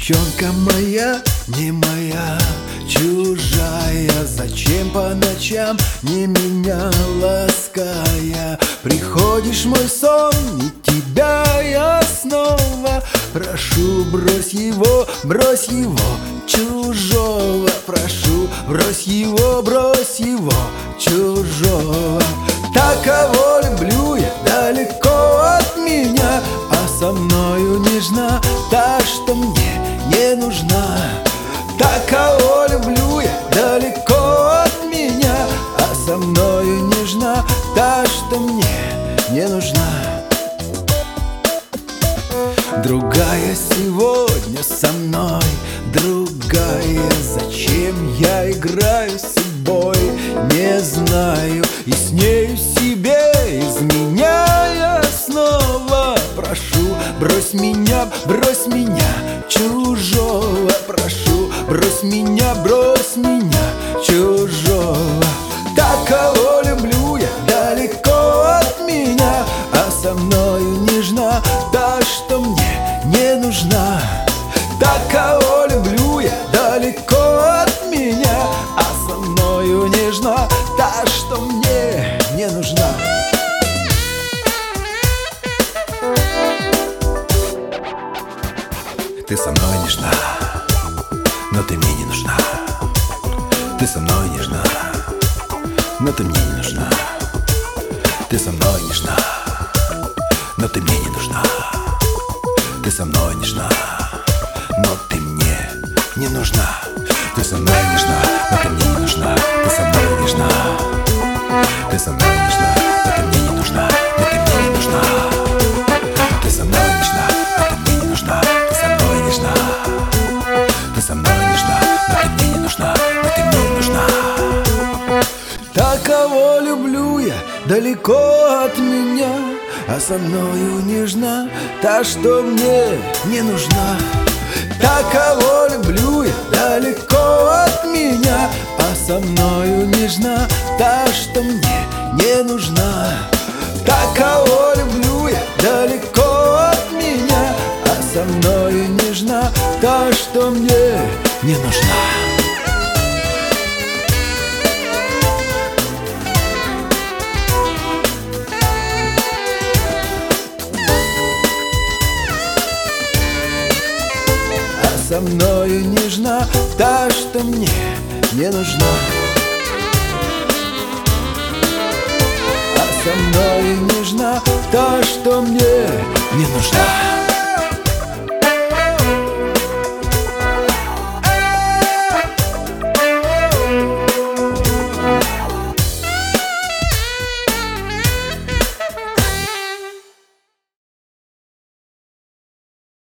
Девчонка моя, не моя, чужая. Зачем по ночам не меня лаская? Приходишь в мой сон, и тебя я снова прошу, брось его, чужого. Прошу, брось его, чужого. Так кого люблю я далеко от меня, а со мною нежна та, что мне не нужна. Так кого люблю я далеко от меня, а со мною нежна та, что мне не нужна. Другая сегодня со мной, другая. Зачем я играю с собой, не знаю. И с нею себе изменяя снова прошу, брось меня, чужого. Прошу, брось меня, чужого. Так кого люблю я далеко от меня, а со мною нежна та, что мне не нужна. Так кого люблю я далеко от меня, а со мною нежна та, что мне не нужна. Ты со мной нежна, но ты мне не нужна. Ты со мной нежна, но ты мне не нужна. Ты со мной нежна, но ты мне не нужна. Ты со мной нежна, но ты мне не нужна. Ты со мной нежна, но ты мне не нужна. Ты со мной нежна. Ты со мной нежна, но ты мне не нужна. Но ты мне не нужна. Ты со мной нежна, но ты мне не нужна. Ты со мной нежна. Ты со мной нежна, но ты мне не нужна. Но ты мне не нужна. Так кого люблю я далеко от меня, а со мною нежна та, что мне не нужна. Так кого люблю я далеко от меня, а со мною нежна та, что мне не нужна. Так кого люблю я далеко от меня, а со мною нежна та, что мне не нужна. Со мною нежна та, что мне не нужна. А со мною нежна та, что мне не нужна.